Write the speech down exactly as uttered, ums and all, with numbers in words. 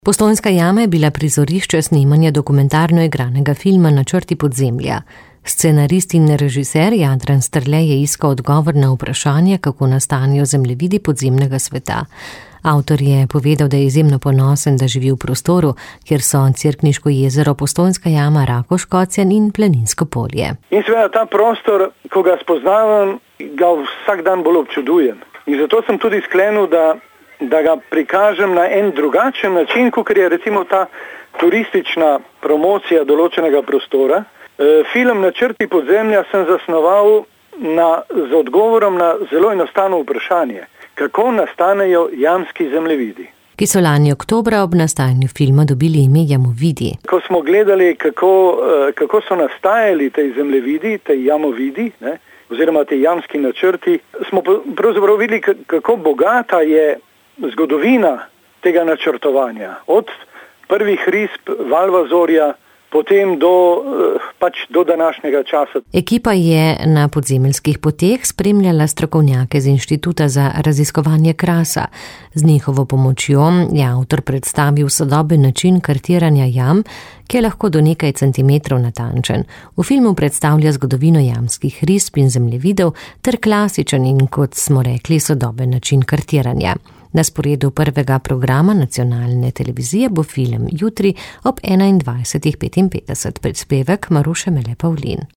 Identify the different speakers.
Speaker 1: Postojnska jama je bila prizorišče snemanja dokumentarno igranega filma Načrti podzemlja. Scenarist in režiser Jadran Strle je iskal odgovor na vprašanje, kako nastanejo zemljevidi podzemnega sveta. Avtor je povedal, da je izjemno ponosen, da živi v prostoru, kjer so Cerkniško jezero, Postojnska jama, Rakovškocjan in Planinsko polje.
Speaker 2: In seveda ta prostor, ko ga spoznavam, ga vsak dan bolj občudujem. In zato sem tudi sklenil, da da ga prikažem na en drugačen način, kot je recimo ta turistična promocija določenega prostora. E, film Načrti podzemlja sem zasnoval na, z odgovorom na zelo enostavno vprašanje, kako nastanejo jamski zemljevidi.
Speaker 1: Ki so lani oktobra ob nastajanju filma dobili ime Jamovidi.
Speaker 2: Ko smo gledali, kako, kako so nastajali te zemljevidi, te jamovidi, ne, oziroma te jamski načrti, smo pravzaprav videli, kako bogata je zgodovina tega načrtovanja. Od prvih risb Valvazorja, potem do, pač do današnjega časa.
Speaker 1: Ekipa je na podzemeljskih poteh spremljala strokovnjake z Inštituta za raziskovanje krasa. Z njihovo pomočjo je avtor predstavil sodoben način kartiranja jam, ki je lahko do nekaj centimetrov natančen. V filmu predstavlja zgodovino jamskih risb in zemljevidov ter klasičen in, kot smo rekli, sodoben način kartiranja. Na sporedu prvega programa nacionalne televizije bo film jutri ob enaindvajsetih petinpetdeset, prispevek Maruše Mele Pavlin.